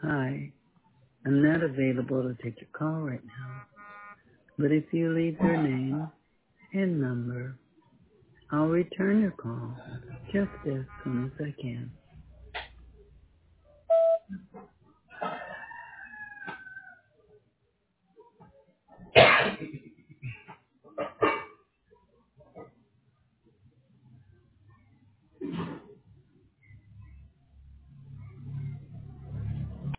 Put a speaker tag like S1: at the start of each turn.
S1: Hi, I'm not available to take your call right now, but if you leave your name and number, I'll return your call just as soon as I can.